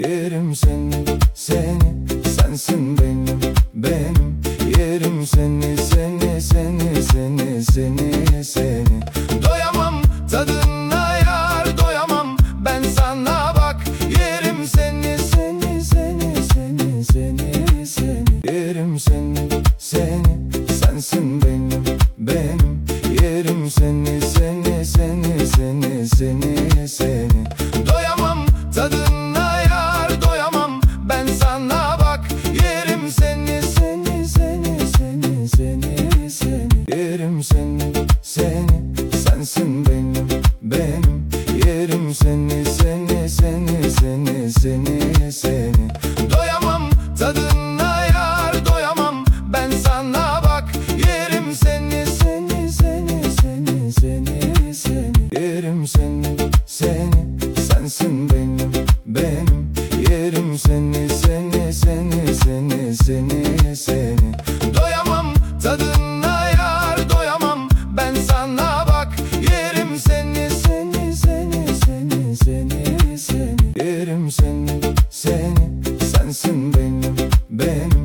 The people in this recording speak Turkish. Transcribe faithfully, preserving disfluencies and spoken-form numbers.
Yerim seni, seni, sensin benim, benim. Yerim seni, seni, seni, seni, seni, seni. Doyamam tadına yar, doyamam ben sana bak. Yerim seni, seni, seni, seni, seni, seni. Yerim seni, seni, sensin benim, benim. Yerim seni, seni, seni, seni, seni, seni. Doyamam tadına yar, doyamam ben sana bak. Yerim seni, seni, seni, seni, seni, seni. Yerim seni, seni, sensin benim, benim. Yerim seni, seni, seni, seni, seni, seni. Doyamam tadına yar, doyamam ben sana bak. Yerim seni, seni, seni, seni, seni, seni. Yerim seni, seni, sensin benim, benim. Yerim seni, seni, seni, seni, seni, seni. Doyamam tadına yar, doyamam ben sana bak. Yerim seni, seni, seni, seni, seni, seni. Yerim seni, seni, sensin benim, benim.